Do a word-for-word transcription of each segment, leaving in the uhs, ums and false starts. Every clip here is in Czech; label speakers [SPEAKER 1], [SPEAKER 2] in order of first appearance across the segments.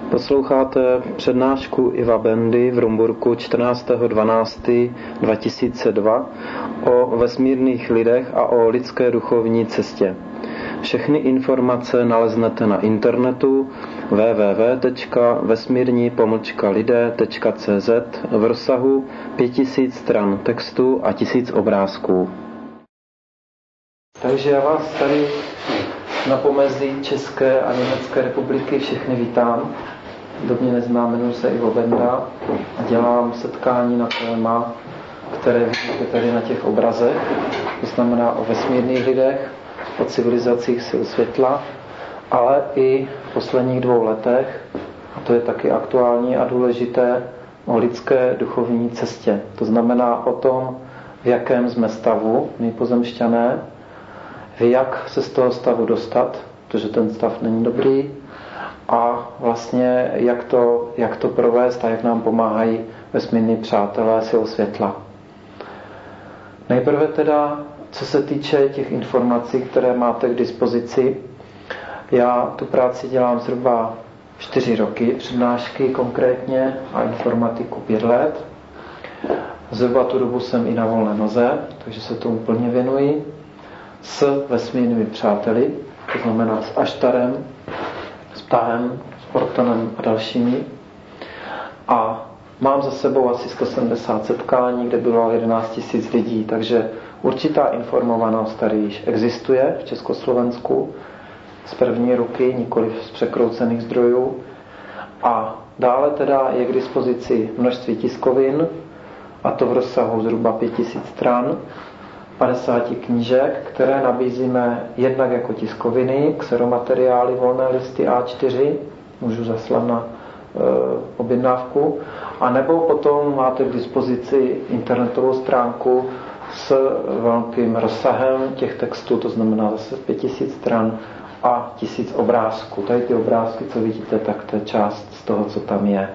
[SPEAKER 1] Posloucháte přednášku Iva Bendy v Rumburku čtrnáctého dvanáctého dva tisíce dva o vesmírných lidech a o lidské duchovní cestě. Všechny informace naleznete na internetu w w w tečka vesmírní pomlčka lidé tečka c z v rozsahu pět tisíc stran textu a tisíc obrázků. Takže já vás tady na pomezí České a Německé republiky všechny vítám. Kdo mě nezná, jmenuji se Ivo Benda a dělám setkání na téma, které vidíte tady na těch obrazech. To znamená o vesmírných lidech, o civilizacích sil světla, ale i v posledních dvou letech, a to je taky aktuální a důležité, o lidské duchovní cestě. To znamená o tom, v jakém jsme stavu, my pozemšťané, jak se z toho stavu dostat, protože ten stav není dobrý, a vlastně jak to, jak to provést a jak nám pomáhají vesmírní přátelé sil světla. Nejprve teda, co se týče těch informací, které máte k dispozici, já tu práci dělám zhruba čtyři roky, přednášky konkrétně a informatiku pět let. Zhruba tu dobu jsem i na volné noze, takže se tomu plně věnuji s vesmírnými přáteli, to znamená s Aštarem, s Ptahem, s Protonem a dalšími. A mám za sebou asi sto sedmdesát setkání, kde bylo jedenáct tisíc lidí, takže určitá informovanost tady již existuje v Československu z první ruky, nikoliv z překroucených zdrojů. A dále teda je k dispozici množství tiskovin, a to v rozsahu zhruba pět tisíc stran, padesát knížek, které nabízíme jednak jako tiskoviny, kseromateriály, volné listy A čtyři, můžu zaslat na e, objednávku, a nebo potom máte k dispozici internetovou stránku s velkým rozsahem těch textů, to znamená zase pět tisíc stran a tisíc obrázků. Tady ty obrázky, co vidíte, tak to je část z toho, co tam je.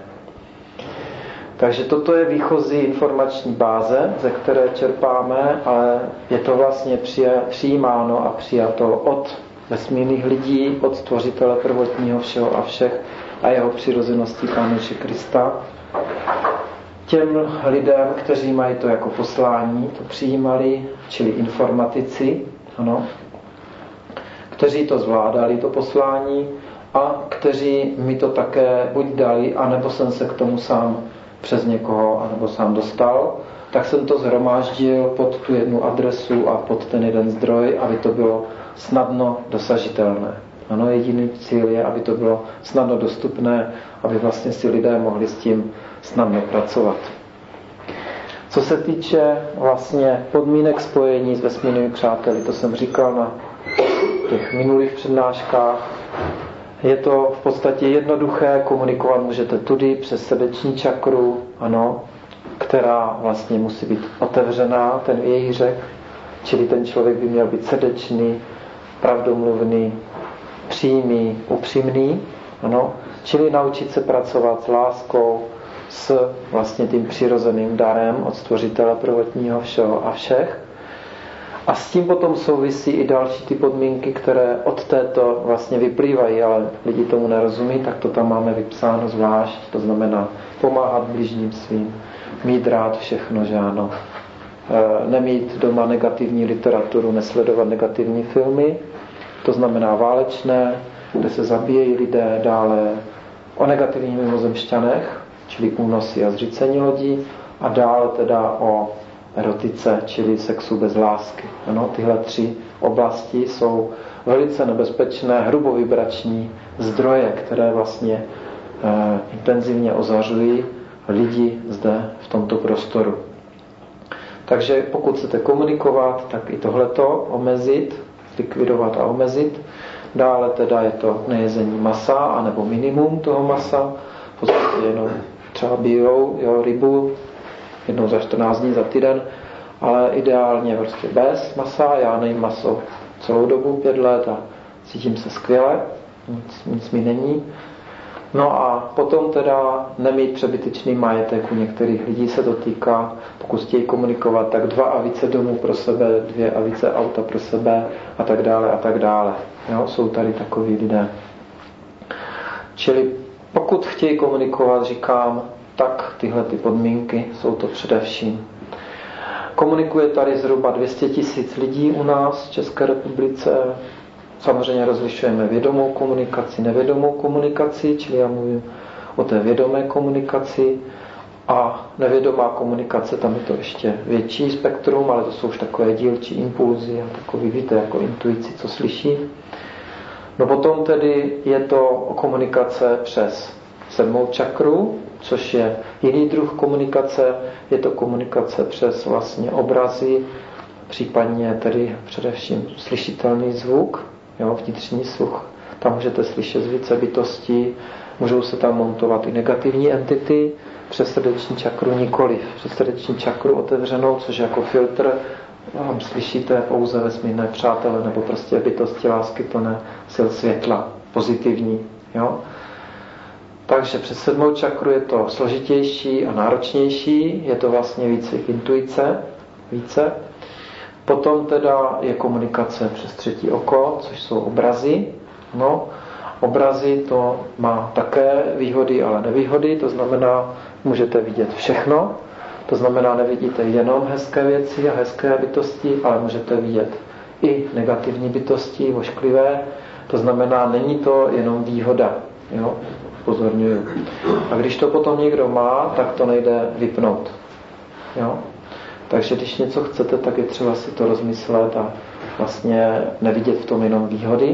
[SPEAKER 1] Takže toto je výchozí informační báze, ze které čerpáme, ale je to vlastně přijímáno a přijato od vesmírných lidí, od stvořitele prvotního všeho a všech a jeho přirozeností Pána Ježíše Krista. Těm lidem, kteří mají to jako poslání, to přijímali, čili informatici, ano, kteří to zvládali, to poslání, a kteří mi to také buď dali, anebo jsem se k tomu sám přes někoho, anebo sám dostal, tak jsem to zhromáždil pod tu jednu adresu a pod ten jeden zdroj, aby to bylo snadno dosažitelné. Ano, jediný cíl je, aby to bylo snadno dostupné, aby vlastně si lidé mohli s tím snadno pracovat. Co se týče vlastně podmínek spojení s vesmírnými přáteli, to jsem říkal na těch minulých přednáškách. Je to v podstatě jednoduché, komunikovat můžete tudy přes srdeční čakru, ano, která vlastně musí být otevřená, ten vějířek, čili ten člověk by měl být srdečný, pravdomluvný, přímý, upřímný, ano, čili naučit se pracovat s láskou, s vlastně tím přirozeným darem od stvořitele prvotního všeho a všech. A s tím potom souvisí i další ty podmínky, které od této vlastně vyplývají, ale lidi tomu nerozumí, tak to tam máme vypsáno zvlášť, to znamená pomáhat bližním svým, mít rád všechno, že ano, nemít doma negativní literaturu, nesledovat negativní filmy, to znamená válečné, kde se zabíjejí lidé, dále o negativních mimozemšťanech, čili únosy a zřícení lodí, a dále teda o erotice, čili sexu bez lásky. Ano, tyhle tři oblasti jsou velice nebezpečné, hrubovibrační zdroje, které vlastně eh, intenzivně ozařují lidi zde v tomto prostoru. Takže pokud chcete komunikovat, tak i tohleto omezit, likvidovat a omezit. Dále teda je to nejezení masa, anebo minimum toho masa, v podstatě jenom třeba bílou, jo, rybu, jednou za čtrnáct dní, za týden, ale ideálně prostě bez masa. Já nejím maso celou dobu, pět let, a cítím se skvěle, nic, nic mi není. No a potom teda nemít přebytečný majetek. U některých lidí se to týká, pokud chtějí komunikovat, tak dva a více domů pro sebe, dvě a více auta pro sebe a tak dále a tak dále. Jo, jsou tady takoví lidé. Čili Pokud chtějí komunikovat, říkám, tak tyhle ty podmínky jsou to především. Komunikuje tady zhruba dvě stě tisíc lidí u nás v České republice. Samozřejmě rozlišujeme vědomou komunikaci, nevědomou komunikaci, čili já mluvím o té vědomé komunikaci, a nevědomá komunikace, tam je to ještě větší spektrum, ale to jsou už takové dílčí impulzy a takový, víte, jako intuici, co slyší. No potom tedy je to komunikace přes sedmou čakru, což je jiný druh komunikace, je to komunikace přes vlastně obrazy, případně tedy především slyšitelný zvuk, jo, vnitřní sluch. Tam můžete slyšet z více bytostí, můžou se tam montovat i negativní entity, přes srdeční čakru nikoliv. Přes srdeční čakru otevřenou, což je jako filtr, vám slyšíte pouze vesmírné přátele nebo prostě bytosti lásky plné sil světla, pozitivní. Jo? Takže přes sedmou čakru je to složitější a náročnější, je to vlastně výcvik intuice, více. Potom teda je komunikace přes třetí oko, což jsou obrazy. No, obrazy to má také výhody, ale nevýhody, to znamená, můžete vidět všechno, to znamená, nevidíte jenom hezké věci a hezké bytosti, ale můžete vidět i negativní bytosti, ošklivé, to znamená, není to jenom výhoda, jo? Pozorňuju. A když to potom někdo má, tak to nejde vypnout. Jo? Takže když něco chcete, tak je třeba si to rozmyslet a vlastně nevidět v tom jenom výhody.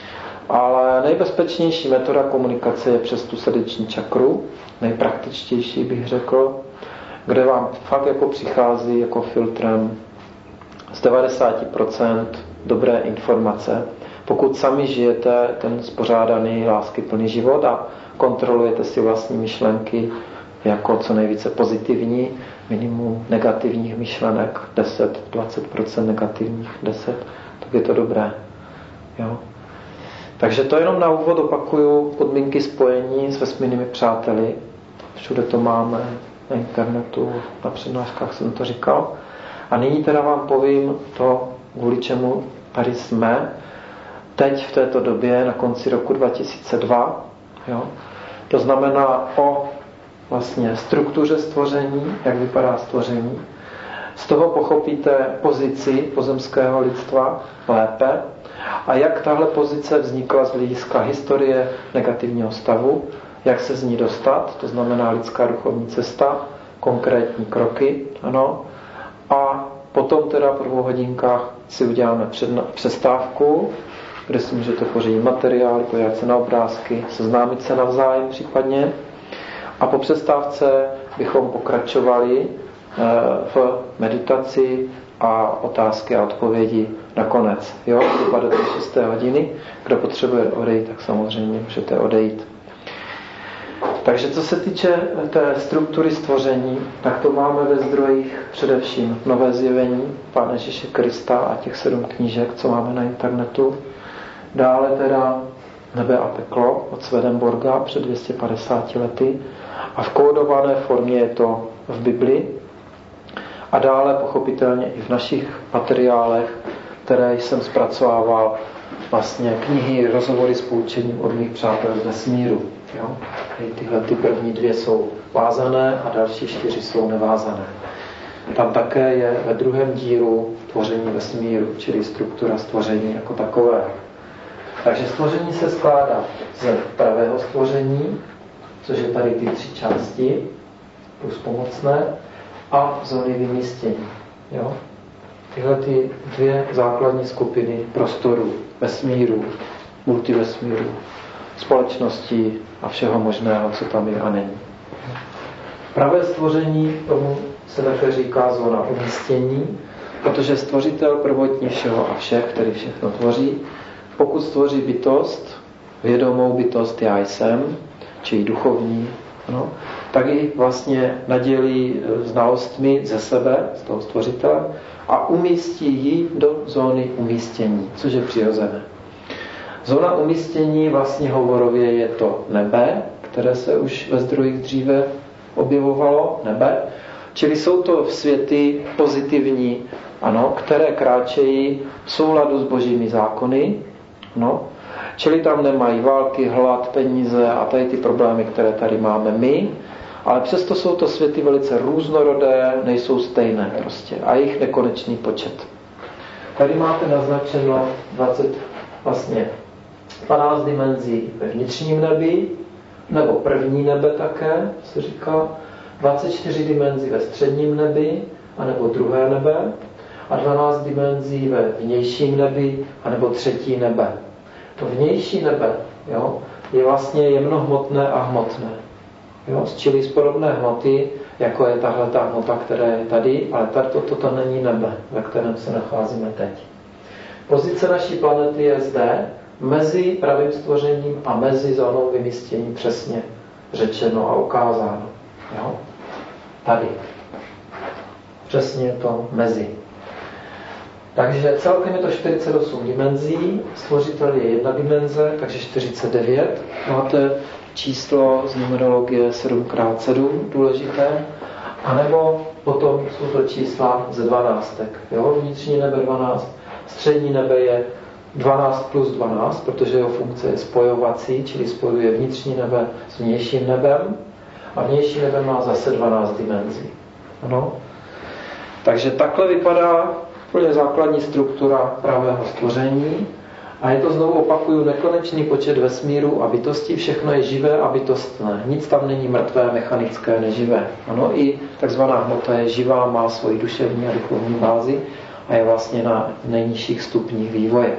[SPEAKER 1] Ale nejbezpečnější metoda komunikace je přes tu srdeční čakru, nejpraktičtější bych řekl, kde vám fakt jako přichází jako filtrem z devadesát procent dobré informace. Pokud sami žijete ten spořádaný, láskyplný život a kontrolujete si vlastní myšlenky jako co nejvíce pozitivní, minimum negativních myšlenek, deset až dvacet procent negativních, deset, tak je to dobré. Jo? Takže to jenom na úvod opakuju podmínky spojení s vesmírnými přáteli. Všude to máme, na internetu, na přednáškách jsem to říkal. A nyní teda vám povím to, kvůli čemu tady jsme, teď v této době, na konci roku dva tisíce dva. Jo? To znamená o vlastně struktuře stvoření, jak vypadá stvoření. Z toho pochopíte pozici pozemského lidstva lépe a jak tahle pozice vznikla z hlediska historie negativního stavu, jak se z ní dostat, to znamená lidská duchovní cesta, konkrétní kroky, ano. A potom teda po dvou hodinkách si uděláme přestávku, kde si můžete pořídit materiály, podívat se na obrázky, seznámit se navzájem případně. A po přestávce bychom pokračovali v meditaci a otázky a odpovědi nakonec. Jo, zhruba do té šesté hodiny. Kdo potřebuje odejít, tak samozřejmě můžete odejít. Takže co se týče té struktury stvoření, tak to máme ve zdrojích především Nové zjevení Pána Ježíše Krista a těch sedm knížek, co máme na internetu. Dále teda Nebe a peklo od Swedenborga před dvě stě padesáti lety a v kódované formě je to v Biblii a dále pochopitelně i v našich materiálech, které jsem zpracovával, vlastně knihy, rozhovory s poučením od mých přátel z vesmíru. Jo? Tyhle ty první dvě jsou vázané a další čtyři jsou nevázané. Tam také je ve druhém dílu tvoření vesmíru, čili struktura stvoření jako takové. Takže stvoření se skládá z pravého stvoření, což je tady ty tři části, plus pomocné, a zóny vymístění. Jo? Tyhle ty dvě základní skupiny prostoru, vesmíru, multivesmíru, společnosti a všeho možného, co tam je a není. Pravé stvoření, tomu se také říká zóna umístění, protože stvořitel prvotní všeho a všech, který všechno tvoří, pokud stvoří bytost, vědomou bytost já jsem, či duchovní, no, tak ji vlastně nadělí znalostmi ze sebe, z toho stvořitele, a umístí ji do zóny umístění, což je přirozené. Zóna umístění vlastně hovorově je to nebe, které se už ve zdrojích dříve objevovalo, nebe, čili jsou to světy pozitivní, ano, které kráčejí v souladu s božími zákony. No. Čili tam nemají války, hlad, peníze a tady ty problémy, které tady máme my, ale přesto jsou to světy velice různorodé, nejsou stejné prostě a jich nekonečný počet. Tady máte naznačeno dvacet, vlastně dvanáct dimenzí ve vnitřním nebi, nebo první nebe také, se říká, dvacet čtyři dimenzí ve středním nebi, anebo druhé nebe, a dvanáct dimenzí ve vnějším nebi, anebo třetí nebe. To vnější nebe, jo, je vlastně jemnohmotné a hmotné. Jo, čili z podobné hmoty, jako je tahle ta hmota, která je tady, ale toto to, to není nebe, ve kterém se nacházíme teď. Pozice naší planety je zde, mezi pravým stvořením a mezi zónou vymístění přesně řečeno a ukázáno. Jo? Tady. Přesně to mezi. Takže celkem je to čtyřicet osm dimenzí, stvořitel je jedna dimenze, takže čtyřicet devět. Máte číslo z numerologie sedm krát sedm, důležité. A nebo potom jsou to čísla ze dvanáctek. Jo? Vnitřní nebe dvanáct, střední nebe je dvanáct plus dvanáct, protože jeho funkce je spojovací, čili spojuje vnitřní nebe s vnějším nebem. A vnější nebe má zase dvanáct dimenzí. Ano? Takže takhle vypadá úplně základní struktura pravého stvoření. A je to, znovu opakuju, nekonečný počet vesmíru a bytostí. Všechno je živé a bytostné. Nic tam není mrtvé, mechanické, neživé. Ano, i takzvaná hmota je živá, má svoji duševní a duchovní bázi a je vlastně na nejnižších stupních vývoje.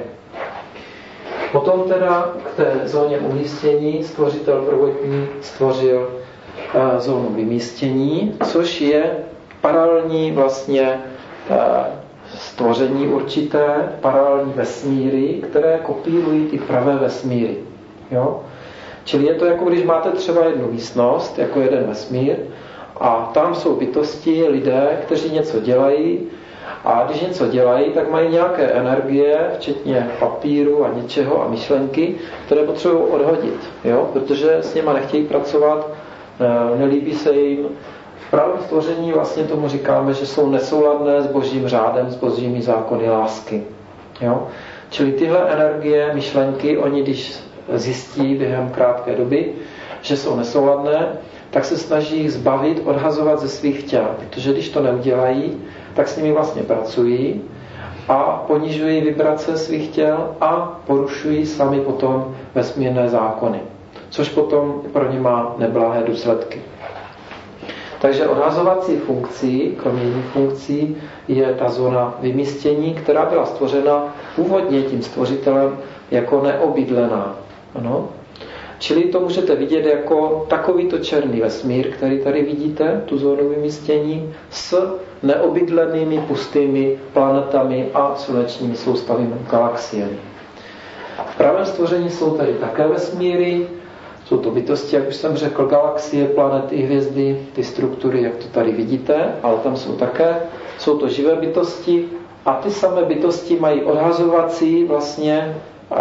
[SPEAKER 1] Potom teda k té zóně umístění stvořitel prvotní stvořil uh, zónu vymístění, což je paralelní vlastně uh, stvoření určité, paralelní vesmíry, které kopírují ty pravé vesmíry. Jo? Čili je to jako když máte třeba jednu místnost, jako jeden vesmír, a tam jsou bytosti, lidé, kteří něco dělají, a když něco dělají, tak mají nějaké energie, včetně papíru a něčeho a myšlenky, které potřebují odhodit, jo? Protože s nima nechtějí pracovat, nelíbí se jim. V pravém stvoření vlastně tomu říkáme, že jsou nesouladné s božím řádem, s božími zákony lásky. Jo? Čili tyhle energie, myšlenky, oni když zjistí během krátké doby, že jsou nesouladné, tak se snaží jich zbavit, odhazovat ze svých těl. Protože když to neudělají, tak s nimi vlastně pracují a ponižují vibrace svých těl a porušují sami potom vesmírné zákony. Což potom pro ně má neblahé důsledky. Takže odhazovací funkcí, kromě jiných funkcí, je ta zóna vymístění, která byla stvořena původně tím stvořitelem jako neobydlená. Ano? Čili to můžete vidět jako takovýto černý vesmír, který tady vidíte, tu zónu vymístění, s neobydlenými pustými planetami a slunečními soustavy galaxiemi. V pravém stvoření jsou tady také vesmíry, jsou to bytosti, jak už jsem řekl, galaxie, planety, hvězdy, ty struktury, jak to tady vidíte, ale tam jsou také, jsou to živé bytosti a ty samé bytosti mají odhazovací vlastně e,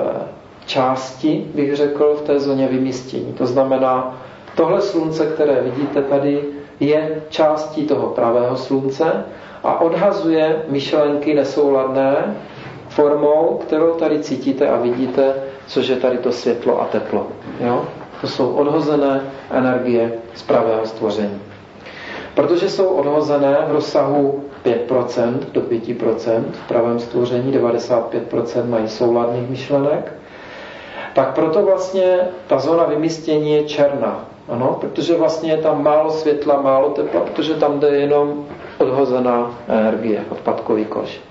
[SPEAKER 1] části, bych řekl, v té zóně vymístění. To znamená, tohle slunce, které vidíte tady, je částí toho pravého slunce a odhazuje myšlenky nesouladné formou, kterou tady cítíte a vidíte, což je tady to světlo a teplo. Jo? To jsou odhozené energie z pravého stvoření. Protože jsou odhozené v rozsahu pět procent do pět procent v pravém stvoření, devadesát pět procent mají souladných myšlenek, tak proto vlastně ta zóna vymístění je černá. Ano? Protože vlastně je tam málo světla, málo tepla, protože tam jde jenom odhozená energie, odpadkový koš.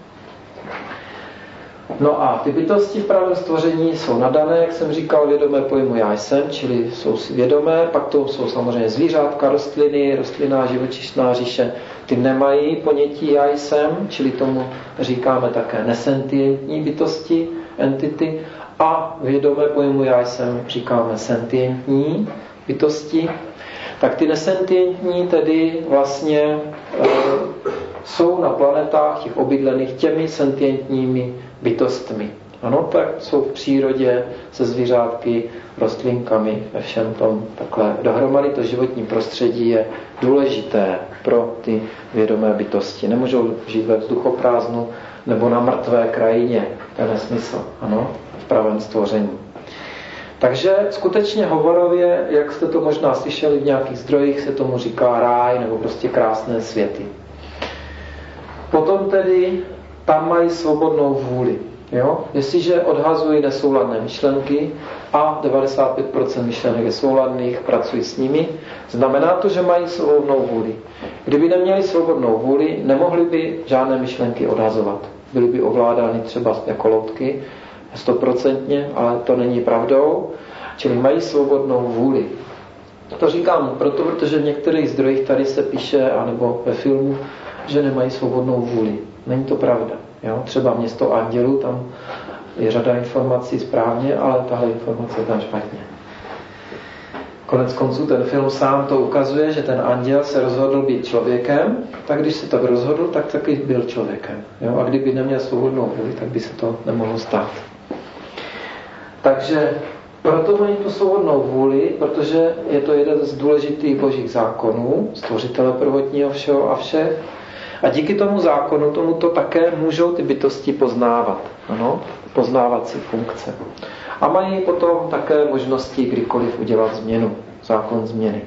[SPEAKER 1] No a ty bytosti v pravém stvoření jsou nadané, jak jsem říkal, vědomé pojmu já jsem, čili jsou si vědomé, pak to jsou samozřejmě zvířátka, rostliny, rostlinná živočišná říše, ty nemají ponětí já jsem, čili tomu říkáme také nesentientní bytosti, entity, a vědomé pojmu já jsem říkáme sentientní bytosti. Tak ty nesentientní tedy vlastně e, jsou na planetách těch obydlených těmi sentientními bytostmi. Ano, tak jsou v přírodě se zvířátky, rostlinkami, ve všem tom takhle. Dohromady to životní prostředí je důležité pro ty vědomé bytosti. Nemůžou žít ve vzduchoprázdnu nebo na mrtvé krajině. To je nesmysl. Ano. v pravém stvoření. Takže skutečně hovorově, jak jste to možná slyšeli v nějakých zdrojích, se tomu říká ráj nebo prostě krásné světy. Potom tedy tam mají svobodnou vůli. Jo? Jestliže odhazují nesouladné myšlenky a devadesát pět procent myšlenek je souladných, pracují s nimi, znamená to, že mají svobodnou vůli. Kdyby neměli svobodnou vůli, nemohli by žádné myšlenky odhazovat. Byly by ovládány třeba jako loutky, stoprocentně, ale to není pravdou, čili mají svobodnou vůli. To říkám proto, protože v některých zdrojích tady se píše, anebo ve filmu, že nemají svobodnou vůli. Není to pravda. Jo? Třeba Město andělů, tam je řada informací správně, ale tahle informace je tam špatně. Konec konců ten film sám to ukazuje, že ten anděl se rozhodl být člověkem, tak když se tak rozhodl, tak taky byl člověkem. Jo? A kdyby neměl svobodnou vůli, tak by se to nemohlo stát. Takže proto mají tu svobodnou vůli, protože je to jeden z důležitých božích zákonů, stvořitele prvotního všeho a všech. A díky tomu zákonu, tomuto také můžou ty bytosti poznávat. Ano, poznávací funkce. A mají potom také možnosti kdykoliv udělat změnu. Zákon změny.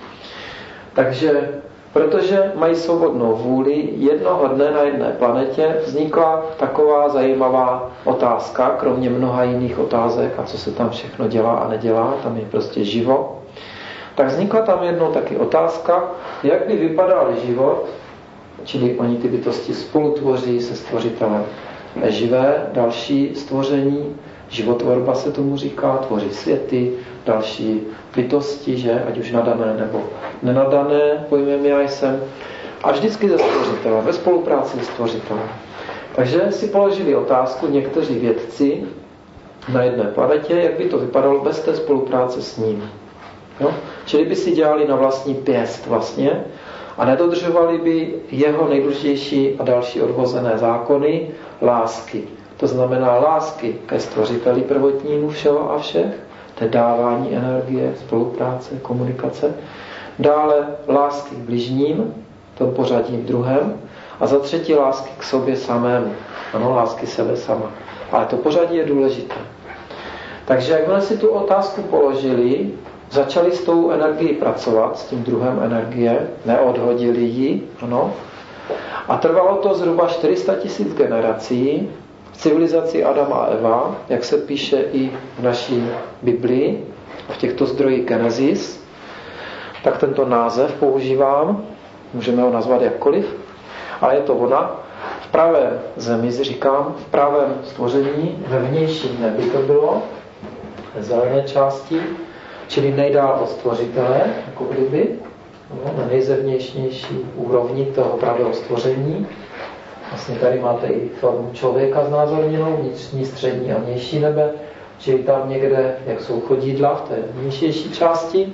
[SPEAKER 1] Takže, protože mají svobodnou vůli, jednoho dne na jedné planetě vznikla taková zajímavá otázka, kromě mnoha jiných otázek, a co se tam všechno dělá a nedělá, tam je prostě živo. Tak vznikla tam jednou taky otázka, jak by vypadal život, čili oni ty bytosti spolutvoří se stvořitelem. Živé, další stvoření, životvorba se tomu říká, tvoří světy, další bytosti, že, ať už nadané nebo nenadané, pojmem já jsem, a vždycky ze stvořitele, ve spolupráci se stvořitelem. Takže si položili otázku někteří vědci na jedné planetě, jak by to vypadalo bez té spolupráce s ním. Jo? Čili by si dělali na vlastní pěst vlastně a nedodržovali by jeho nejdůležitější a další odvozené zákony lásky. To znamená lásky ke stvořiteli prvotnímu všeho a všech, to je dávání energie, spolupráce, komunikace. Dále lásky k bližním, to pořadí v druhém. A za třetí lásky k sobě samému. Ano, lásky sebe sama. Ale to pořadí je důležité. Takže jakmile si tu otázku položili, začali s tou energií pracovat, s tím druhem energie, neodhodili ji, ano. A trvalo to zhruba čtyři sta tisíc generací v civilizaci Adama a Eva, jak se píše i v naší Biblii, v těchto zdrojích Genesis, tak tento název používám, můžeme ho nazvat jakkoliv, ale je to ona. V pravé zemi, říkám, v pravém stvoření, ve vnějším nebi to bylo, v zelené části, čili nejdál od stvořitele, jako kdyby, no, na nejzevnějšnější úrovni toho pravého stvoření. Vlastně tady máte i formu člověka znázorněnou, vnitřní, střední a vnější nebe, čili tam někde, jak jsou chodidla v té vnějšější části.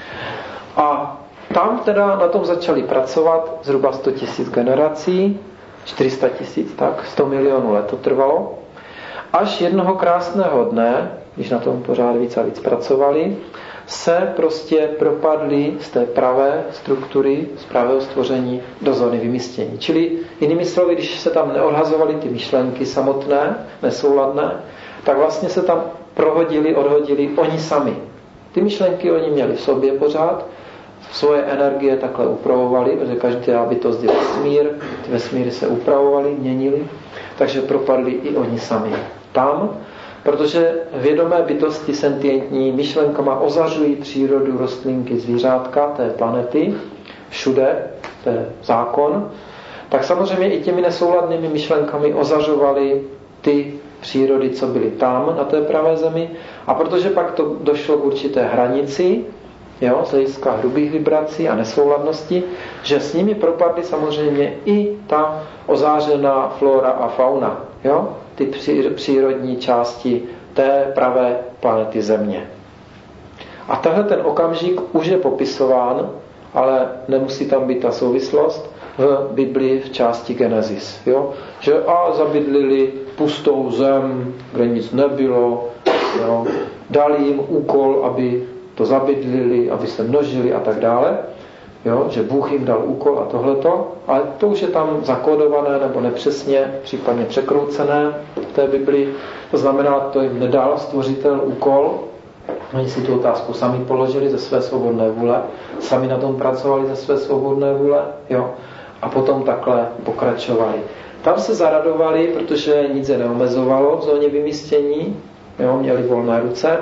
[SPEAKER 1] A tam teda na tom začali pracovat zhruba sto tisíc generací, čtyři sta tisíc, tak sto milionů let to trvalo. Až jednoho krásného dne, když na tom pořád víc a víc pracovali, se prostě propadli z té pravé struktury, z pravého stvoření do zóny vymístění. Čili jinými slovy, když se tam neodhazovaly ty myšlenky samotné, nesouladné, tak vlastně se tam prohodili, odhodili oni sami. Ty myšlenky oni měli v sobě pořád, svoje energie takhle upravovali, protože každá bytost je vesmír, ty vesmíry se upravovaly, měnily, takže propadli i oni sami tam, protože vědomé bytosti sentientní myšlenkama ozařují přírodu, rostlinky, zvířátka té planety, všude, to je zákon, tak samozřejmě i těmi nesouladnými myšlenkami ozařovali ty přírody, co byly tam na té pravé zemi, a protože pak to došlo k určité hranici, jo, z hlediska hrubých vibrací a nesouladnosti, že s nimi propadly samozřejmě i ta ozářená flora a fauna, jo, ty přírodní části té pravé planety Země. A tenhle ten okamžik už je popisován, ale nemusí tam být ta souvislost, v Biblii v části Genesis. Jo? Že a zabydlili pustou zem, kde nic nebylo, jo? Dali jim úkol, aby to zabydlili, aby se množili a tak dále. Jo, že Bůh jim dal úkol a tohleto, ale to už je tam zakódované nebo nepřesně, případně překroucené v té Bibli. To znamená, to jim nedal stvořitel úkol, oni si tu otázku sami položili ze své svobodné vůle, sami na tom pracovali ze své svobodné vůle, jo, a potom takhle pokračovali. Tam se zaradovali, protože nic je neomezovalo v zóně vymístění, jo, měli volné ruce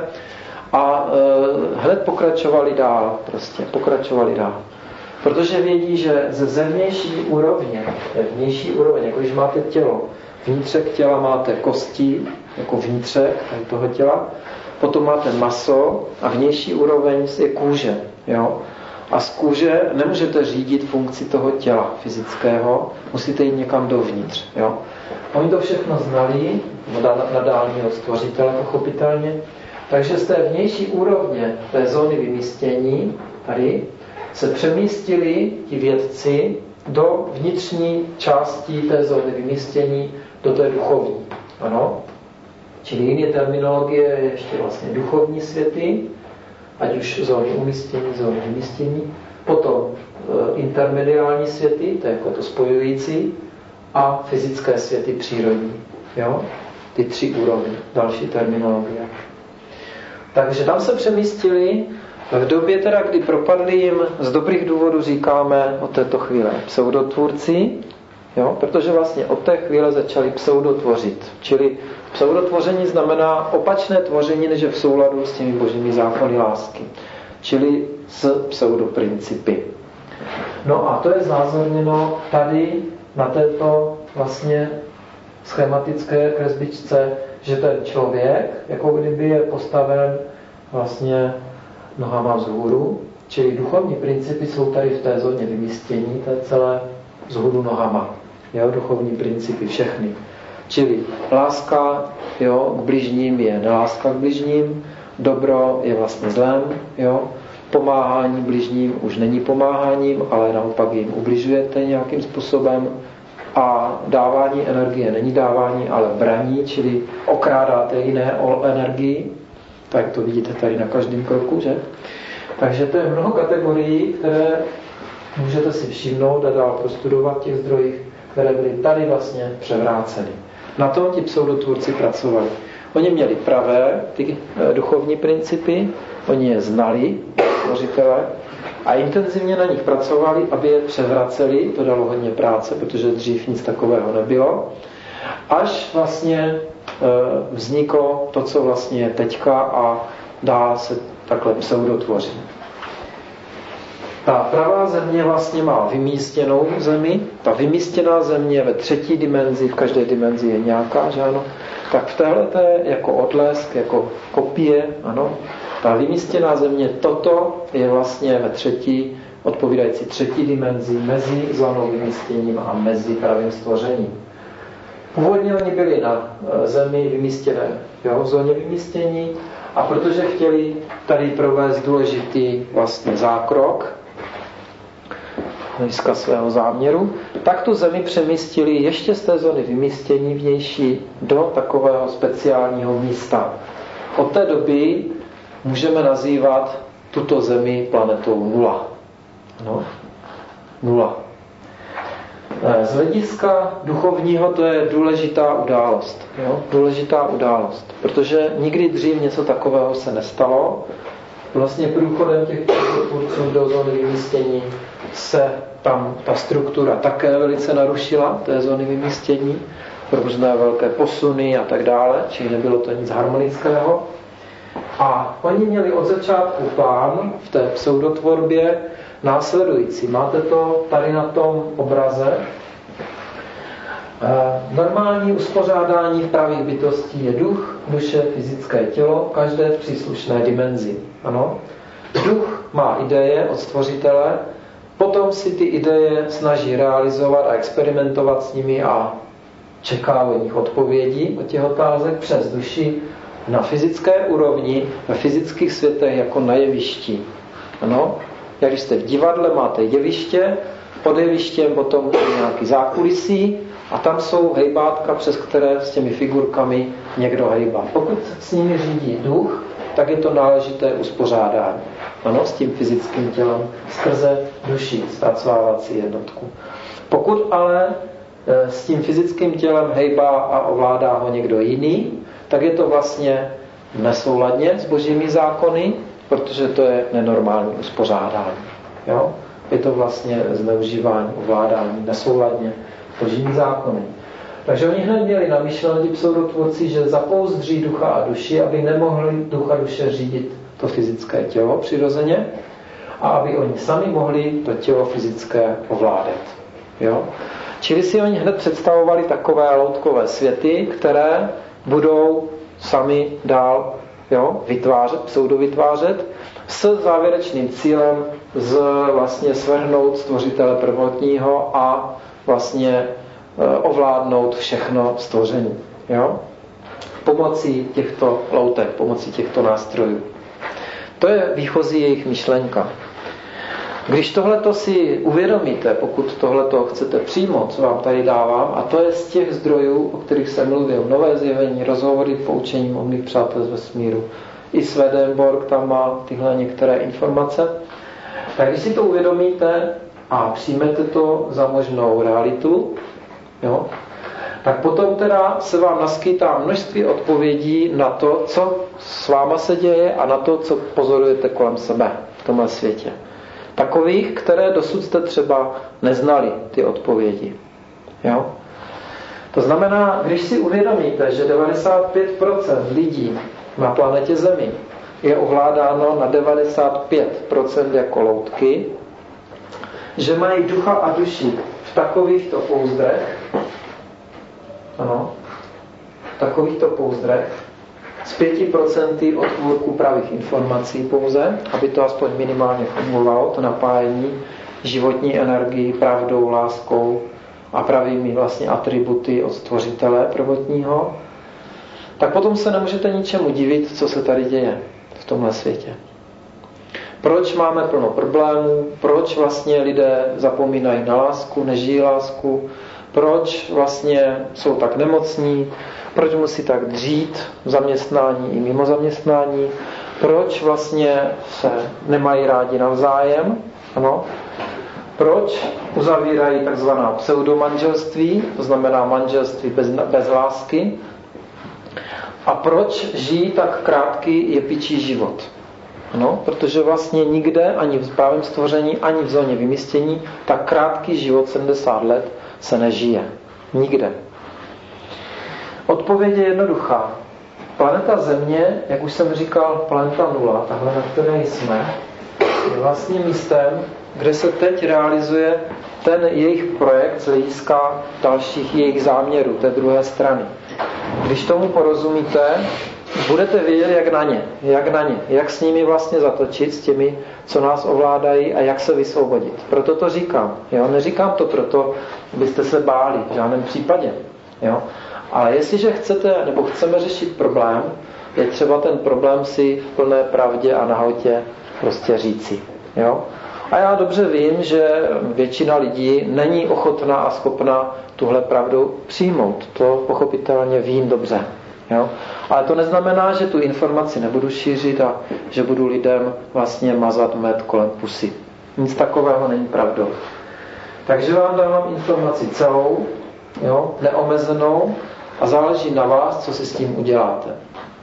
[SPEAKER 1] a e, hned pokračovali dál, prostě pokračovali dál. Protože vědí, že ze zevnější úrovně, vnější úroveň, jako když máte tělo, vnitřek těla máte kosti, jako vnitřek toho těla, potom máte maso a vnější úroveň je kůže. Jo? A z kůže nemůžete řídit funkci toho těla fyzického, musíte jít někam dovnitř. Jo? Oni to všechno znali, nadálního stvořitele pochopitelně, takže z té vnější úrovně té zóny vymístění, tady, se přemístili ti vědci do vnitřní části té zóny vymístění, do té duchovní. Ano? Čili jiné terminologie je ještě vlastně duchovní světy, ať už zóny umístění, zóny vymístění, potom e, intermediální světy, to je jako to spojující, a fyzické světy přírodní. Jo? Ty tři úrovně, další terminologie. Takže tam se přemístili v době teda, kdy propadli jim, z dobrých důvodů říkáme od této chvíle pseudotvůrci, jo? Protože vlastně od té chvíle začali pseudotvořit. Čili pseudotvoření znamená opačné tvoření, než je v souladu s těmi božími zákony lásky. Čili s pseudoprincipy. No a to je znázorněno tady na této vlastně schematické kresbičce, že ten člověk, jako kdyby je postaven vlastně nohama vzhůru, čili duchovní principy jsou tady v té zóně vymístění, to je celé vzhůru nohama. Jo, duchovní principy všechny. Čili láska, jo, k bližním je neláska k bližním, dobro je vlastně zlem, jo, pomáhání bližním už není pomáháním, ale naopak jim ubližujete nějakým způsobem a dávání energie není dávání, ale braní, čili okrádáte jiné o energii, tak to vidíte tady na každém kroku, že? Takže to je mnoho kategorií, které můžete si všimnout a dál prostudovat v těch zdrojích, které byly tady vlastně převráceny. Na tom ti pseudotvůrci pracovali. Oni měli pravé ty duchovní principy, oni je znali, tvořitele, a intenzivně na nich pracovali, aby je převraceli. To dalo hodně práce, protože dřív nic takového nebylo. Až vlastně vzniklo to, co vlastně je teďka a dá se takhle pseudotvořit. Ta pravá země vlastně má vymístěnou zemi. Ta vymístěná země ve třetí dimenzi, v každé dimenzi je nějaká, že ano? Tak v téhleté jako odlesk, jako kopie, ano, ta vymístěná země, toto je vlastně ve třetí, odpovídající třetí dimenzi mezi zónou vymístěním a mezi pravým stvořením. Původně oni byli na zemi vymístěné, jo, v zóně vymístění, a protože chtěli tady provést důležitý vlastně zákrok hlediska svého záměru, tak tu zemi přemístili ještě z té zóny vymístění vnější do takového speciálního místa. Od té doby můžeme nazývat tuto zemi planetou nula. No, nula. Z hlediska duchovního to je důležitá událost. Jo? Důležitá událost. Protože nikdy dřív něco takového se nestalo. Vlastně průchodem těch tvůrců do zóny vymístění se tam ta struktura také velice narušila, té zóny vymístění. Různé velké posuny a tak dále, čili nebylo to nic harmonického. A oni měli od začátku plán v té pseudotvorbě následující. Máte to tady na tom obraze. Normální uspořádání pravých bytostí je duch, duše, fyzické tělo, každé v příslušné dimenzi. Ano? Duch má ideje od stvořitele, potom si ty ideje snaží realizovat a experimentovat s nimi a čeká od nich odpovědi od těch otázek přes duši na fyzické úrovni, na fyzických světech jako na jevišti. Ano? Jak když jste v divadle, máte jeviště, pod jevištěm potom nějaký zákulisí a tam jsou hejbátka, přes které s těmi figurkami někdo hejbá. Pokud s nimi řídí duch, tak je to náležité uspořádání. ano, s tím fyzickým tělem, skrze duši, zpracovávací jednotku. Pokud ale s tím fyzickým tělem hejbá a ovládá ho někdo jiný, tak je to vlastně nesouladně s božími zákony, protože to je nenormální uspořádání. Jo? Je to vlastně zneužívání, ovládání, nesouladně s božími zákony. Takže oni hned měli namyšleno ti pseudotvůrci, že zapouzdří ducha a duši, aby nemohli ducha duše řídit to fyzické tělo přirozeně a aby oni sami mohli to tělo fyzické ovládat. Jo? Čili si oni hned představovali takové loutkové světy, které budou sami dál jo, vytvářet, pseudovytvářet s závěrečným cílem z vlastně svrhnout stvořitele prvotního a vlastně e, ovládnout všechno stvoření. Jo? Pomocí těchto loutek, pomocí těchto nástrojů. To je výchozí jejich myšlenka. Když tohleto si uvědomíte, pokud tohleto chcete přijmout, co vám tady dávám, a to je z těch zdrojů, o kterých jsem mluvil, nové zjevení, rozhovory, poučení mých přátel z vesmíru, i Swedenborg tam má tyhle některé informace, tak když si to uvědomíte a přijmete to za možnou realitu, jo, tak potom teda se vám naskýtá množství odpovědí na to, co s váma se děje a na to, co pozorujete kolem sebe v tomhle světě. Takových, které dosud jste třeba neznali, ty odpovědi. Jo? To znamená, když si uvědomíte, že devadesát pět procent lidí na planetě Zemi je ovládáno na devadesát pět procent jako loutky, že mají ducha a duši v takovýchto pouzdrech, ano, v takovýchto pouzdrech, z pěti procent odtvůrku pravých informací pouze, aby to aspoň minimálně fungovalo, to napájení životní energií, pravdou, láskou a pravými vlastně atributy od stvořitele prvotního, tak potom se nemůžete ničemu divit, co se tady děje v tomhle světě. Proč máme plno problémů, proč vlastně lidé zapomínají na lásku, nežijí lásku, proč vlastně jsou tak nemocní, proč musí tak dřít v zaměstnání i mimo zaměstnání, proč vlastně se nemají rádi navzájem, ano, proč uzavírají takzvaná pseudomanželství, to znamená manželství bez, bez lásky, a proč žijí tak krátký jepičí život. No, protože vlastně nikde, ani v právém stvoření, ani v zóně vymístění, tak krátký život sedmdesát let se nežije. Nikde. Odpověď je jednoduchá. Planeta Země, jak už jsem říkal, planeta nula, tahle, na které jsme, je vlastně místem, kde se teď realizuje ten jejich projekt z hlediska dalších jejich záměrů, té druhé strany. Když tomu porozumíte, budete vědět, jak na ně, jak na ně, jak s nimi vlastně zatočit, s těmi, co nás ovládají a jak se vysvobodit. Proto to říkám. Jo? Neříkám to proto, abyste se báli, v žádném případě. Jo? Ale jestliže chcete, nebo chceme řešit problém, je třeba ten problém si v plné pravdě a nahotě prostě říci. Jo? A já dobře vím, že většina lidí není ochotná a schopná tuhle pravdu přijmout. To pochopitelně vím dobře. Jo? Ale to neznamená, že tu informaci nebudu šířit a že budu lidem vlastně mazat med kolem pusy. Nic takového není pravdou. Takže vám dávám informaci celou, jo? Neomezenou, a záleží na vás, co si s tím uděláte.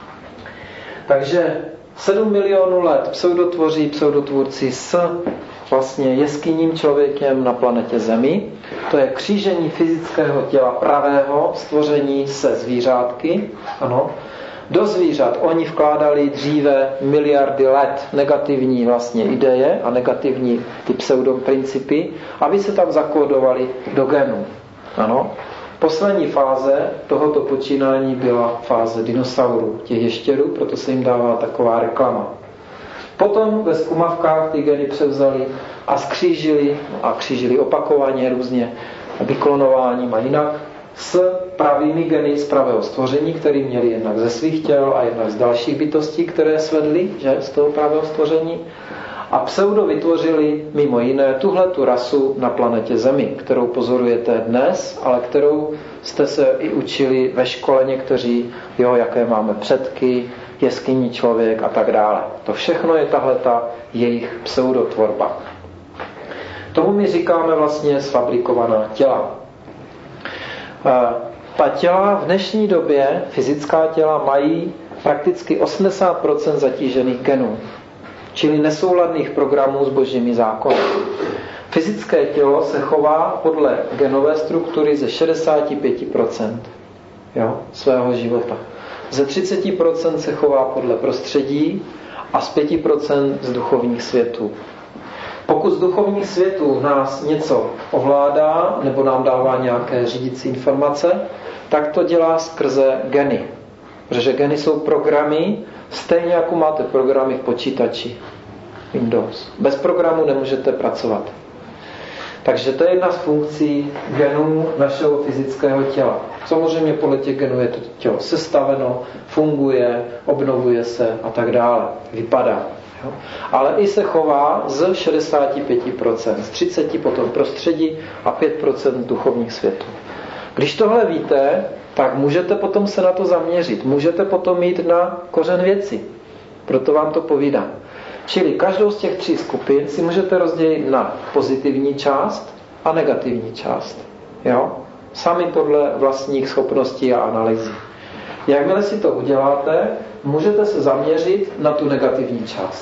[SPEAKER 1] Takže sedm milionů let pseudotvoří, pseudotvůrci s vlastně jeskyním člověkem na planetě Zemi. To je křížení fyzického těla pravého stvoření se zvířátky. Ano. Do zvířat oni vkládali dříve miliardy let negativní vlastně ideje a negativní ty pseudoprincipy, aby se tam zakódovali do genů. Ano. Poslední fáze tohoto počínání byla fáze dinosaurů, těch ještěrů, proto se jim dává taková reklama. Potom ve zkumavkách ty geny převzali a skřížili, a křížili opakovaně různě vyklonováním a jinak, s pravými geny z pravého stvoření, který měli jednak ze svých těl a jednak z dalších bytostí, které svedli, že, z toho pravého stvoření. A pseudo vytvořili mimo jiné tuhletu rasu na planetě Zemi, kterou pozorujete dnes, ale kterou jste se i učili ve škole někteří, jo, jaké máme předky, jeskyní člověk a tak dále. To všechno je tahleta jejich pseudotvorba. Tomu my říkáme vlastně sfabrikovaná těla. Ta těla v dnešní době, fyzická těla, mají prakticky osmdesát procent zatížených genů, čili nesouladných programů s božími zákony. Fyzické tělo se chová podle genové struktury ze šedesát pět procent jo, svého života. Ze třicet procent se chová podle prostředí a z pět procent z duchovních světů. Pokud z duchovních světů nás něco ovládá nebo nám dává nějaké řídící informace, tak to dělá skrze geny. Protože geny jsou programy, stejně jako máte programy v počítači Windows. Bez programu nemůžete pracovat. Takže to je jedna z funkcí genů našeho fyzického těla. Samozřejmě podle těch genů je to tělo sestaveno, funguje, obnovuje se a tak dále. Vypadá. Jo? Ale i se chová z šedesát pět procent, z třicet procent potom prostředí a pět procent duchovních světů. Když tohle víte, tak můžete potom se na to zaměřit. Můžete potom jít na kořen věci. Proto vám to povídám. Čili každou z těch tří skupin si můžete rozdělit na pozitivní část a negativní část. Jo? Sami podle vlastních schopností a analýzy. Jakmile si to uděláte, můžete se zaměřit na tu negativní část.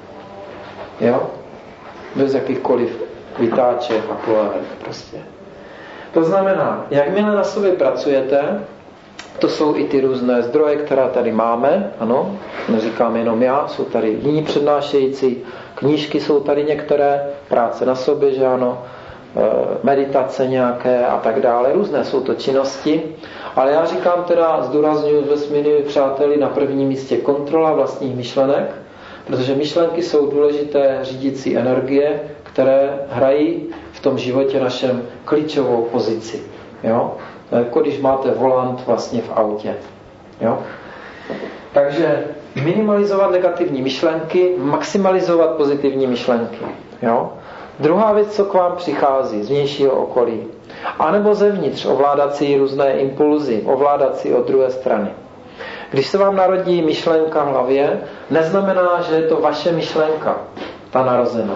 [SPEAKER 1] Jo? Bez jakýchkoliv vytáček a polevek prostě. To znamená, jakmile na sobě pracujete, to jsou i ty různé zdroje, které tady máme, ano, neříkám jenom já, jsou tady jiní přednášející, knížky jsou tady některé, práce na sobě, že ano, meditace nějaké a tak dále, různé jsou to činnosti, ale já říkám teda, zdůrazňuji ve svými přáteli na prvním místě kontrola vlastních myšlenek, protože myšlenky jsou důležité řídící energie, které hrají v tom životě našem klíčovou pozici. Jo? Jako když máte volant vlastně v autě. Jo? Takže minimalizovat negativní myšlenky, maximalizovat pozitivní myšlenky. Jo? Druhá věc, co k vám přichází z vnějšího okolí, anebo zevnitř, ovládat si různé impulzy, ovládat si od druhé strany. Když se vám narodí myšlenka v hlavě, neznamená, že je to vaše myšlenka, ta narozená.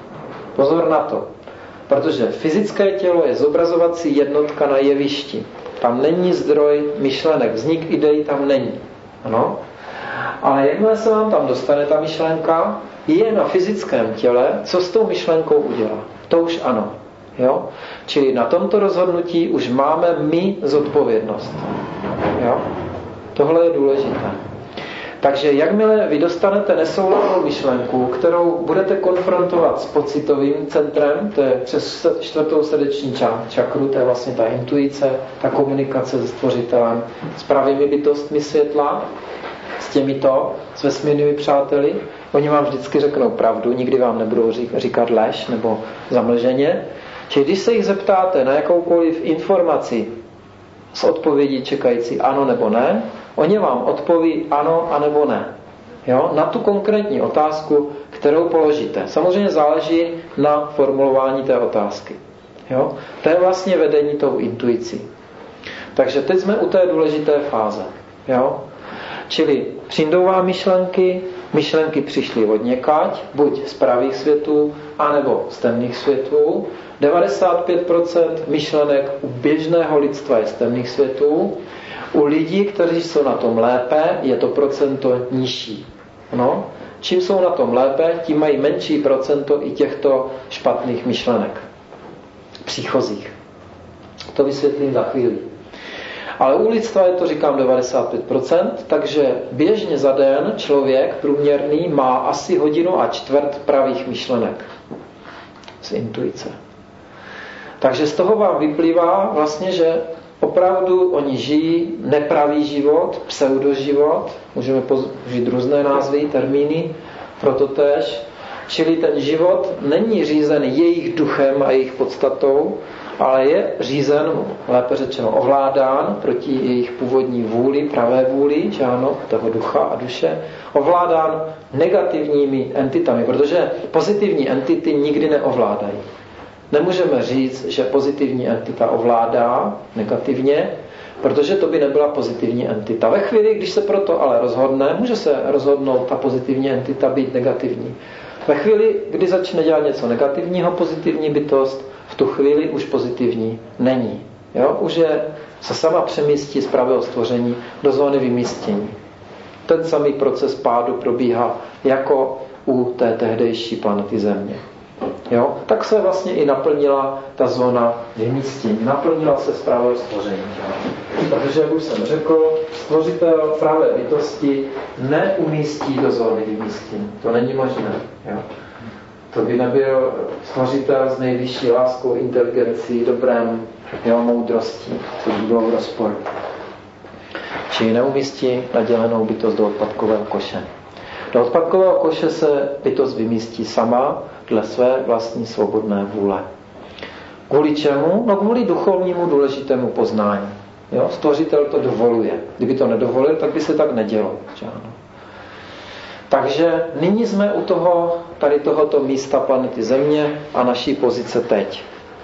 [SPEAKER 1] Pozor na to. Protože fyzické tělo je zobrazovací jednotka na jevišti. Tam není zdroj myšlenek, vznik ideí tam není. Ano? Ale jakmile se vám tam dostane ta myšlenka, je na fyzickém těle, co s tou myšlenkou udělá. To už ano. Jo? Čili na tomto rozhodnutí už máme my zodpovědnost. Jo? Tohle je důležité. Takže jakmile vy dostanete nesouladnou myšlenku, kterou budete konfrontovat s pocitovým centrem, to je přes čtvrtou srdeční čakru, to je vlastně ta intuice, ta komunikace se stvořitelem, s pravými bytostmi světla, s těmito, s vesmírnými přáteli, oni vám vždycky řeknou pravdu, nikdy vám nebudou říkat lež nebo zamlženě. Čili když se jich zeptáte na jakoukoliv informaci s odpovědí čekající ano nebo ne, oni vám odpoví ano a nebo ne. Jo? Na tu konkrétní otázku, kterou položíte. Samozřejmě záleží na formulování té otázky. Jo? To je vlastně vedení tou intuicí. Takže teď jsme u té důležité fáze. Jo? Čili přijdou vám myšlenky, myšlenky přišly od někať, buď z pravých světů, anebo z temných světů. devadesát pět procent myšlenek u běžného lidstva je z temných světů. U lidí, kteří jsou na tom lépe, je to procento nižší. No, čím jsou na tom lépe, tím mají menší procento i těchto špatných myšlenek. Příchozích. To vysvětlím za chvíli. Ale u lidstva je to, říkám, devadesát pět procent, takže běžně za den člověk průměrný má asi hodinu a čtvrt pravých myšlenek. Z intuice. Takže z toho vám vyplývá vlastně, že opravdu oni žijí nepravý život, pseudoživot, můžeme použít různé názvy, termíny, proto též. Čili ten život není řízen jejich duchem a jejich podstatou, ale je řízen, lépe řečeno ovládán proti jejich původní vůli, pravé vůli, že ano, toho ducha a duše, ovládán negativními entitami, protože pozitivní entity nikdy neovládají. Nemůžeme říct, že pozitivní entita ovládá negativně, Protože to by nebyla pozitivní entita. Ve chvíli, když se proto ale rozhodne, může se rozhodnout ta pozitivní entita být negativní. Ve chvíli, kdy začne dělat něco negativního, pozitivní bytost, v tu chvíli už pozitivní není. Jo? Už je, se sama přemístí z pravého stvoření do zóny vymístění. Ten samý proces pádu probíhá jako u té tehdejší planety Země. Jo? Tak se vlastně i naplnila ta zóna vymístění. Naplnila se z pravého stvoření. Jo? Protože, jak už jsem řekl, stvořitel pravé bytosti neumístí do zóny vymístění. To není možné. Jo? To by nebyl stvořitel s nejvyšší láskou, inteligencí, dobrem, jo, moudrostí. To by bylo v rozporu. Čili neumístí nadělenou bytost do odpadkového koše. Do odpadkového koše se bytost vymístí sama dle své vlastní svobodné vůle. Kvůli čemu? No kvůli duchovnímu důležitému poznání. Jo? Stvořitel to dovoluje. Kdyby to nedovolil, tak by se tak nedělo. Žádno. Takže nyní jsme u toho, tady tohoto místa planety Země a naší pozice teď.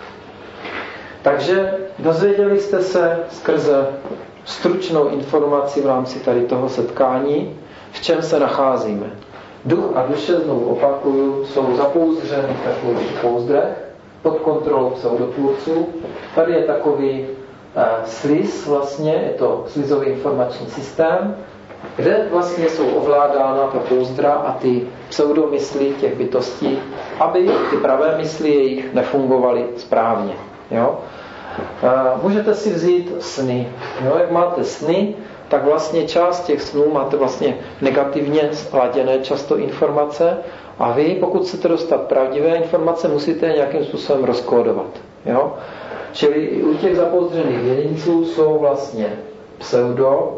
[SPEAKER 1] Takže dozvěděli jste se skrze stručnou informaci v rámci tady toho setkání, v čem se nacházíme. Duch a duše, znovu opakuju, jsou zapouzdřeny v takových pouzdrech pod kontrolou pseudotvůrců. Tady je takový eh, sliz, vlastně je to slizový informační systém, kde vlastně jsou ovládána ta pouzdra a ty pseudomysly těch bytostí, aby ty pravé mysli jejich nefungovaly správně. Jo? Můžete si vzít sny. Jo? Jak máte sny, tak vlastně část těch snů máte vlastně negativně sladěné často informace a vy, pokud chcete dostat pravdivé informace, musíte je nějakým způsobem rozkódovat. Jo? Čili u těch zapouzdřených jedinců jsou vlastně pseudo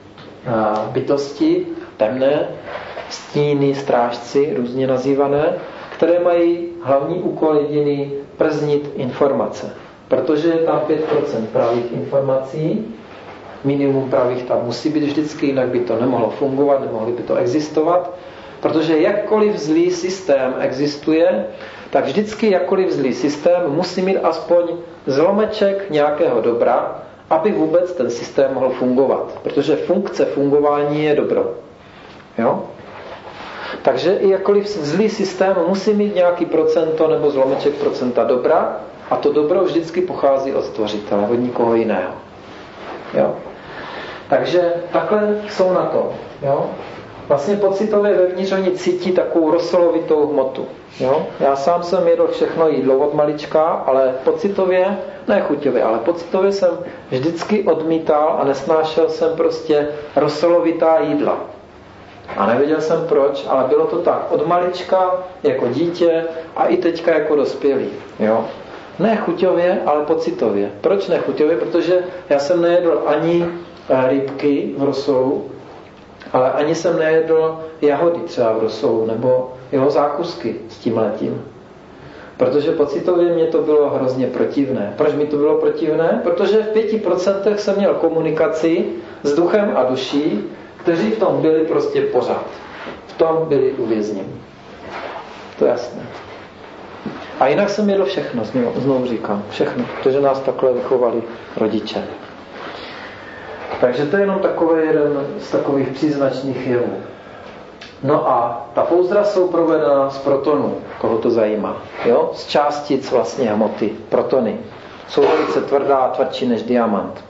[SPEAKER 1] bytosti, temné, stíny, strážci, různě nazývané, které mají hlavní úkol jediný prznit informace. Protože je tam pět procent pravých informací, minimum pravých tam musí být vždycky, jinak by to nemohlo fungovat, nemohlo by to existovat, protože jakkoliv zlý systém existuje, tak vždycky jakkoliv zlý systém musí mít aspoň zlomeček nějakého dobra, aby vůbec ten systém mohl fungovat. Protože funkce fungování je dobro. Jo? Takže i jakkoliv zlý systém musí mít nějaký procento nebo zlomeček procenta dobra a to dobro vždycky pochází od stvořitele, od nikoho jiného. Jo? Takže takhle jsou na to. Jo? Vlastně pocitově vevnitř oni cítí takovou rosolovitou hmotu. Jo? Já sám jsem jedl všechno jídlo od malička, ale pocitově, ne chuťově, ale pocitově jsem vždycky odmítal a nesnášel jsem prostě rosolovitá jídla. A nevěděl jsem proč, ale bylo to tak od malička, jako dítě a i teďka jako dospělý. Jo? Ne chuťově, ale pocitově. Proč ne chuťově? Protože já jsem nejedl ani rybky v rosolu, ale ani jsem nejedl jahody třeba v rosolu, nebo jeho zákusky s tímhletím. Protože pocitově mě to bylo hrozně protivné. Proč mi to bylo protivné? Protože v pěti procentech jsem měl komunikaci s duchem a duší, kteří v tom byli prostě pořád. V tom byli uvězněni. To je jasné. A jinak jsem jedl všechno, znovu říkám, všechno, protože nás takhle vychovali rodiče. Takže to je jenom takový jeden z takových příznačných jevů. No a ta pouzdra jsou provedena z protonů, koho to zajímá. Jo? Z částic vlastně hmoty, protony. Jsou velice tvrdá, tvrdší než diamant.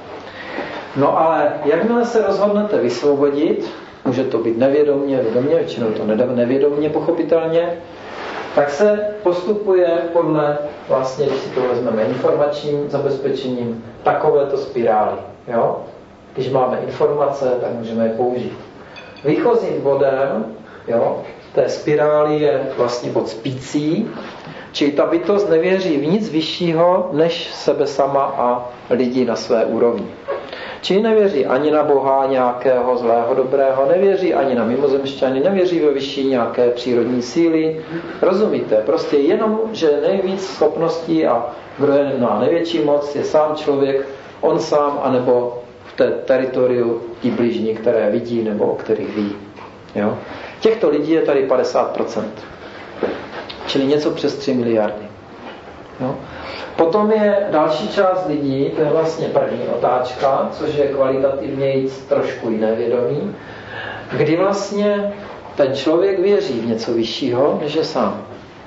[SPEAKER 1] No ale jakmile se rozhodnete vysvobodit, může to být nevědomně, vědomně, většinou to nevědomně pochopitelně, tak se postupuje podle, vlastně, když si to vezmeme informačním zabezpečením, takovéto spirály. Jo? Když máme informace, tak můžeme je použít. Výchozím bodem, jo, té spirály je vlastně bod spící, čili ta bytost nevěří v nic vyššího než sebe sama a lidi na své úrovni. Čili nevěří ani na Boha nějakého zlého, dobrého, nevěří ani na mimozemšťany, nevěří ve vyšší nějaké přírodní síly. Rozumíte? Prostě jenom, že nejvíc schopností a kdo je má největší moc, je sám člověk, on sám, anebo v té teritoriu ti blížní, které vidí nebo o kterých ví. Jo? Těchto lidí je tady padesát procent. Čili něco přes tři miliardy. Jo? Potom je další část lidí, to je vlastně první otáčka, což je kvalitativně trošku jiné vědomí, kdy vlastně ten člověk věří v něco vyššího, než je sám.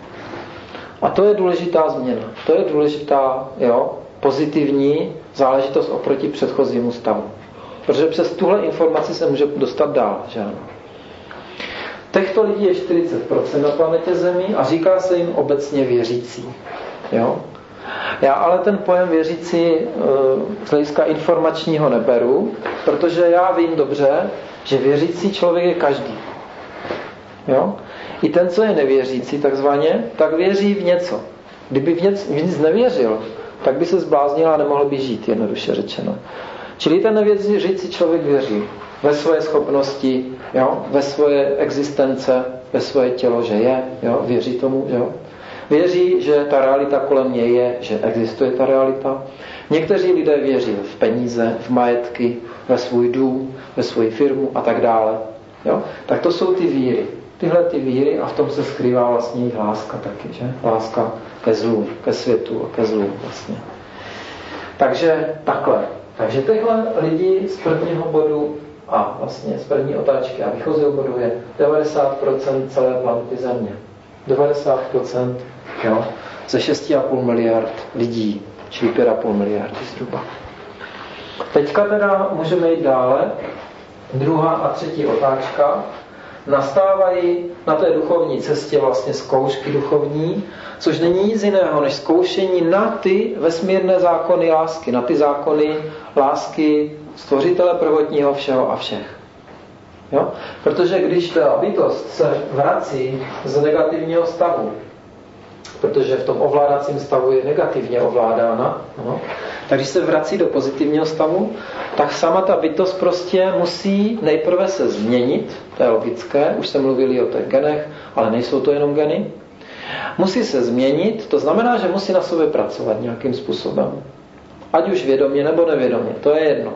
[SPEAKER 1] A to je důležitá změna. To je důležitá, jo, pozitivní záležitost oproti předchozímu stavu. Protože přes tuhle informaci se může dostat dál, že ano. Těchto lidí je čtyřicet procent na planetě Zemi a říká se jim obecně věřící. Jo? Já ale ten pojem věřící z hlediska informačního neberu, protože já vím dobře, že věřící člověk je každý. Jo? I ten, co je nevěřící takzvaně, tak věří v něco. Kdyby v nic, v nic nevěřil, tak by se zbláznil a nemohl by žít, jednoduše řečeno. Čili ten nevěřící člověk věří ve svoje schopnosti, jo? Ve svoje existence, ve svoje tělo, že je, jo? Věří tomu, jo? Věří, že ta realita kolem něj je, že existuje ta realita. Někteří lidé věří v peníze, v majetky, ve svůj dům, ve svoji firmu a tak dále. Jo? Tak to jsou ty víry. Tyhle ty víry a v tom se skrývá vlastně jejich láska taky, že? Láska ke zlu, ke světu a ke zlu vlastně. Takže takhle. Takže tyhle lidi z prvního bodu a vlastně z první otáčky a výchozího bodu je devadesát procent celé planety Země. devadesát procent jo, ze šest a půl miliard lidí, čili pět a půl miliardy zhruba. Teďka teda můžeme jít dále. Druhá a třetí otáčka nastávají na té duchovní cestě vlastně zkoušky duchovní, což není nic jiného než zkoušení na ty vesmírné zákony lásky, na ty zákony lásky stvořitele prvotního všeho a všech. Jo? Protože když ta bytost se vrací z negativního stavu, protože v tom ovládacím stavu je negativně ovládána, no, tak když se vrací do pozitivního stavu, tak sama ta bytost prostě musí nejprve se změnit, to je logické, už jsme mluvili o těch genech, ale nejsou to jenom geny. Musí se změnit, to znamená, že musí na sobě pracovat nějakým způsobem. Ať už vědomě nebo nevědomě, to je jedno.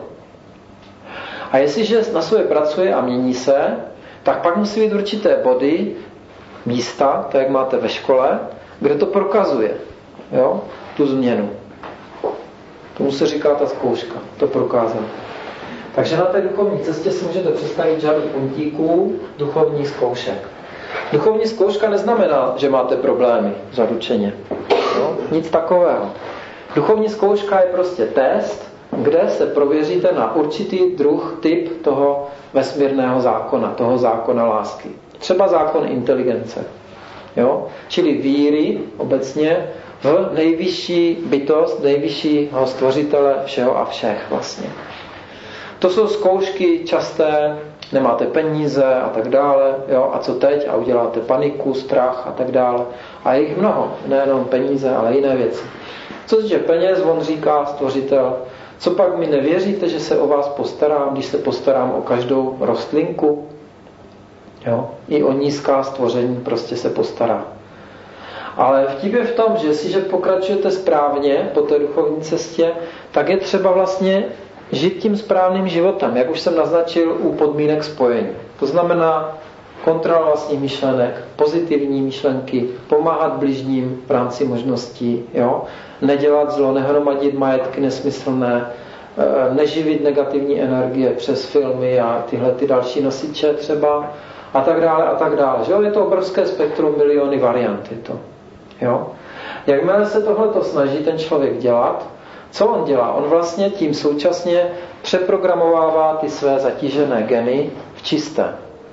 [SPEAKER 1] A jestliže na sobě pracuje a mění se, tak pak musí být určité body, místa, tak jak máte ve škole, kde to prokazuje, jo, tu změnu. Tomu se říká ta zkouška, to prokázat. Takže na té duchovní cestě si můžete představit řadu puntíků duchovních zkoušek. Duchovní zkouška neznamená, že máte problémy zaručeně. Jo? Nic takového. Duchovní zkouška je prostě test, kde se prověříte na určitý druh, typ toho vesmírného zákona, toho zákona lásky. Třeba zákon inteligence. Jo? Čili víry obecně v nejvyšší bytost, nejvyššího stvořitele všeho a všech vlastně. To jsou zkoušky časté, nemáte peníze a tak dále, jo? A co teď? A uděláte paniku, strach a tak dále. A je jich mnoho, nejenom peníze, ale jiné věci. Co se týče peněz, on říká stvořitel, co pak mi nevěříte, že se o vás postarám, když se postarám o každou rostlinku? Jo? I o nízká stvoření prostě se postará. Ale vtip je v tom, že jestliže pokračujete správně po té duchovní cestě, tak je třeba vlastně žít tím správným životem, jak už jsem naznačil u podmínek spojení. To znamená kontrola vlastních myšlenek, pozitivní myšlenky, pomáhat bližním v rámci možností, jo? Nedělat zlo, nehromadit majetky nesmyslné, neživit negativní energie přes filmy a tyhle ty další nosiče třeba a tak dále a tak dále. Že jo? Je to obrovské spektrum, miliony variant je to. Jo? Jakmile se tohleto snaží ten člověk dělat, co on dělá? On vlastně tím současně přeprogramovává ty své zatížené geny v čisté.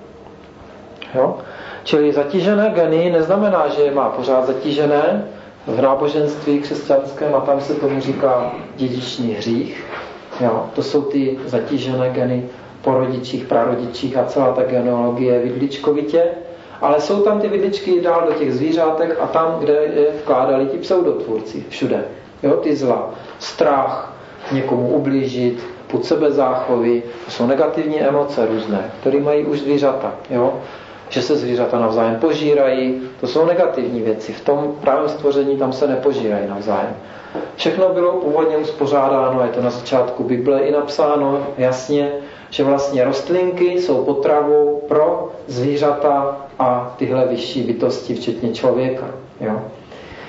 [SPEAKER 1] Jo? Čili zatížené geny neznamená, že je má pořád zatížené v náboženství křesťanském a tam se tomu říká dědičný hřích. Jo? To jsou ty zatížené geny po rodičích, prarodičích a celá ta genealogie vidličkovitě. Ale jsou tam ty vidličky dál do těch zvířátek a tam, kde je vkládali ti pseudotvůrci, všude. Jo, ty zla, strach, někomu ublížit, pud sebezáchovy, to jsou negativní emoce různé, které mají už zvířata. Jo? Že se zvířata navzájem požírají, to jsou negativní věci. V tom právě stvoření tam se nepožírají navzájem. Všechno bylo původně uspořádáno, je to na začátku Bible i napsáno jasně, že vlastně rostlinky jsou potravou pro zvířata a tyhle vyšší bytosti, včetně člověka. Jo?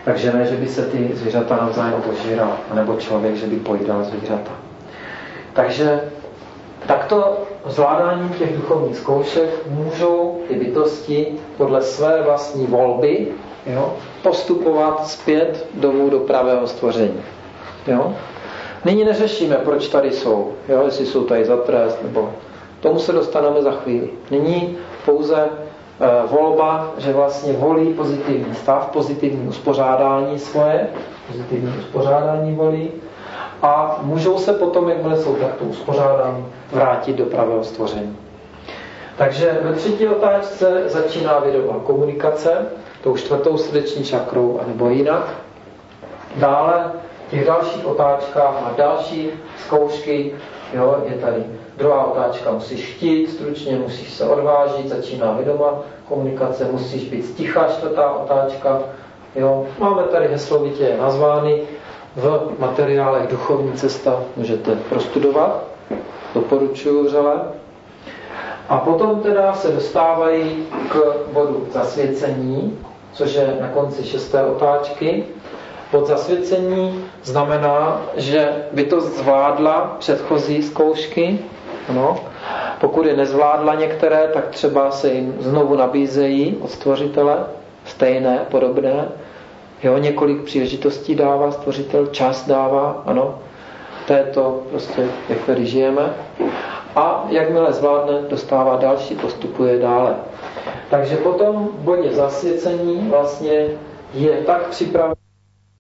[SPEAKER 1] Takže ne, že by se ty zvířata navzájem požírala, nebo člověk, že by pojídal zvířata. Takže takto zvládáním těch duchovních zkoušek můžou ty bytosti podle své vlastní volby, jo, postupovat zpět domů do pravého stvoření. Jo? Nyní neřešíme, proč tady jsou, jo, jestli jsou tady za trest, nebo tomu se dostaneme za chvíli. Nyní pouze e, volba, že vlastně volí pozitivní stav, pozitivní uspořádání svoje, pozitivní uspořádání volí a můžou se potom, jakmile jsou takto uspořádání, vrátit do pravého stvoření. Takže ve třetí otázce začíná vědomá komunikace, tou čtvrtou srdeční čakrou, anebo jinak. Dále v těch dalších otáčkách a další zkoušky, jo, je tady druhá otáčka, musíš chtít, stručně musíš se odvážit, začíná vědomá komunikace, musíš být sticha, čtvrtá otáčka. Jo. Máme tady heslovitě nazvány v materiálech Duchovní cesta, můžete prostudovat, doporučuji vřele. A potom teda se dostávají k bodu zasvěcení, což je na konci šesté otáčky. Bod zasvěcení znamená, že bytost zvládla předchozí zkoušky. Ano. Pokud je nezvládla některé, tak třeba se jim znovu nabízejí od stvořitele, stejné, podobné. Jo, několik příležitostí dává stvořitel, čas dává, ano. To je to prostě, jak tady žijeme. A jakmile zvládne, dostává další, postupuje dále. Takže potom v bodě zasvěcení vlastně je tak připraven